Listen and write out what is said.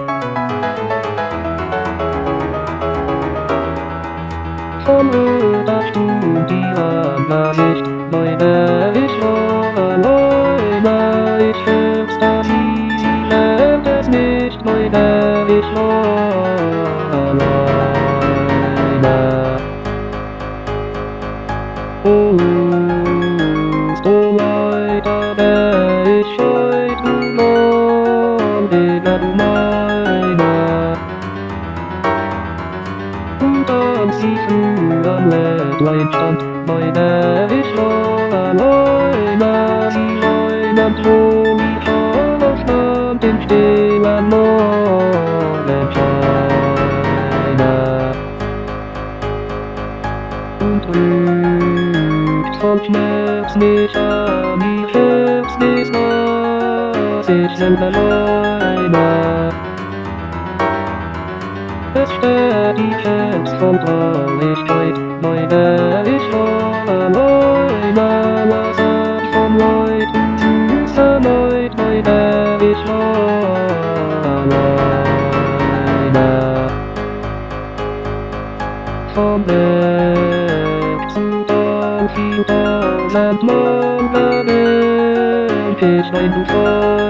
Von hörtest du die Nachricht, meine ich war alleine, ich hör's da sie lernt es nicht, meine ich war alleine. Oh, so weiter wär ich heute noch, weder du meine. Und als sie früher Lädlein stand, meine ich war alleine, sie leunend wo ich aufstand im stillen Morgenscheine. Und rügt von Schmerz mich an ihr Herz, bis was ich selber leine. Es steht die Herz von Traurigkeit, meine ich war alleine, was ich von Leuten süßer Leid, meine ich war alleine. Vom Berg zu Tal, 4000 Mal beweg ich mein Ufer.